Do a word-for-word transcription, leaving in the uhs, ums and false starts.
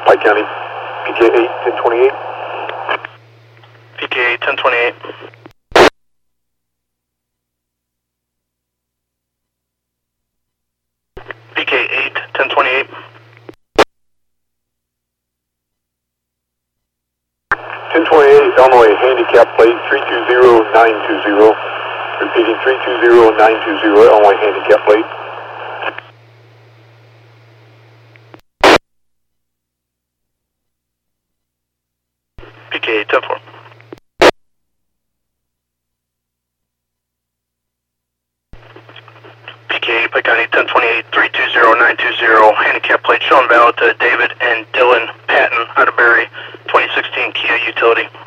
Pike County, P K eight, ten twenty-eight. P K eight, ten twenty-eight. P K eight, ten twenty-eight. ten twenty-eight, Illinois, handicap plate three two zero nine two zero. Repeating three two zero nine two zero, Illinois handicap plate. P K eight, ten four. P K eight, Pike County, ten twenty-eight, three two zero nine two zero, handicap plate showing valid to David and Dylan Patton out of Barry, twenty sixteen Kia Utility.